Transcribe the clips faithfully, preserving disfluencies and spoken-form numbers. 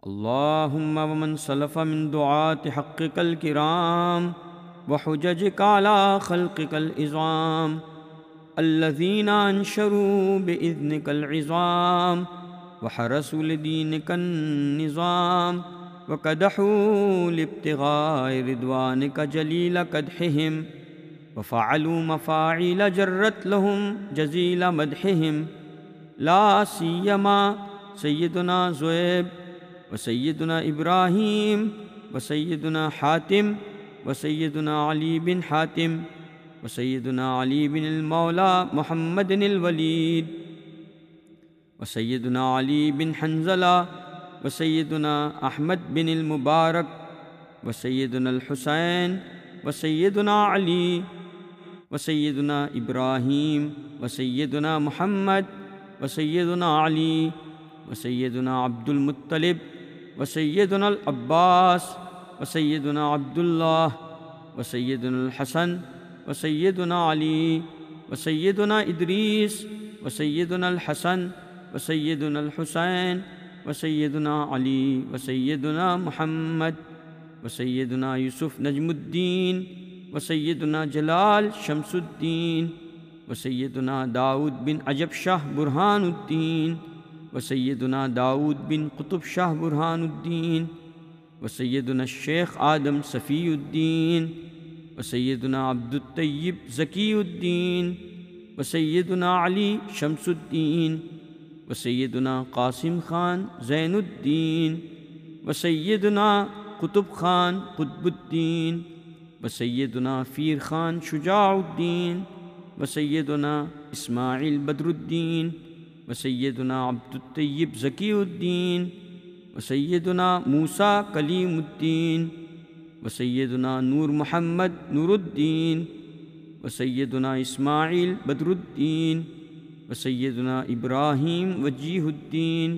اللهم ومن سلف من دعاة حقك الكرام وحججك على خلقك العظام الذين أنشروا بإذنك العظام وحرسوا لدينك النظام وكدحوا لابتغاء رضوانك جليل كدحهم وفعلوا مفاعيل جرت لهم جزيل مدحهم لا سيما سيدنا زويب وسيدنا إبراهيم وسيدنا حاتم وسيدنا علي بن حاتم وسيدنا علي بن المولى محمد الوليد وسيدنا علي بن حنزلة وسيدنا أحمد بن المبارك وسيدنا الحسين وسيدنا علي وسيدنا إبراهيم وسيدنا محمد وسيدنا علي وسيدنا عبد المطلب وسيدنا العباس وسيدنا عبد الله وسيدنا الحسن وسيدنا علي وسيدنا إدريس وسيدنا الحسن وسيدنا الحسين وسيدنا علي وسيدنا محمد وسيدنا يوسف نجم الدين وسيدنا جلال شمس الدين وسيدنا داود بن عجب شاه برهان الدين وسيدنا داود بن قطب شاه برهان الدين وسيدنا الشيخ آدم صفي الدين وسيدنا عبد الطيب زكي الدين وسيدنا علي شمس الدين وسيدنا قاسم خان زين الدين وسيدنا قطب خان قطب الدين وسيدنا فير خان شجاع الدين وسيدنا إسماعيل بدر الدين وسيدنا عبد الطيب زكي الدين وسيدنا موسى كليم الدين وسيدنا نور محمد نور الدين وسيدنا إسماعيل بدر الدين وسيدنا إبراهيم وجيه الدين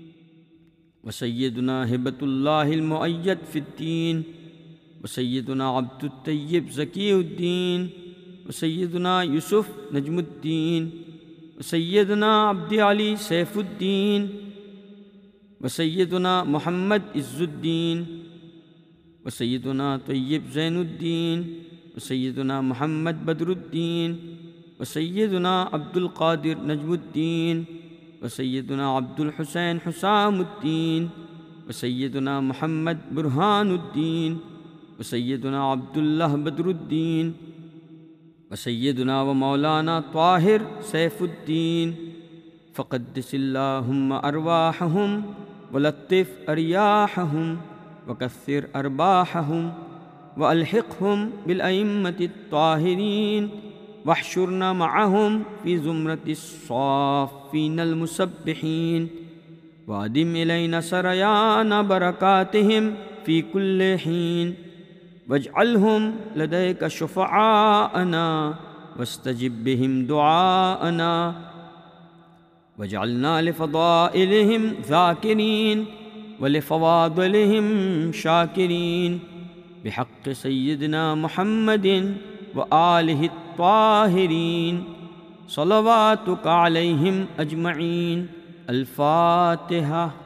وسيدنا هبة الله المؤيد في الدين وسيدنا عبد الطيب زكي الدين وسيدنا يوسف نجم الدين وسيدنا عبد علي سيف الدين وسيدنا محمد عز الدين وسيدنا طيب زين الدين وسيدنا محمد بدر الدين وسيدنا عبد القادر نجم الدين وسيدنا عبد الحسين حسام الدين وسيدنا محمد برهان الدين وسيدنا عبد الله بدر الدين وسيدنا ومولانا طاهر سيف الدين فقدس اللهم أرواحهم ولطف أرياحهم وكثر أرباحهم وألحقهم بالأئمة الطاهرين واحشرنا معهم في زمرة الصافين المسبحين وأدم إلينا سريان بركاتهم في كل حين واجعلهم لديك شفعاءنا واستجب بهم دعاءنا واجعلنا لفضائلهم ذاكرين ولفواضلهم شاكرين بحق سيدنا محمد وآله الطاهرين صلواتك عليهم أجمعين. الفاتحة.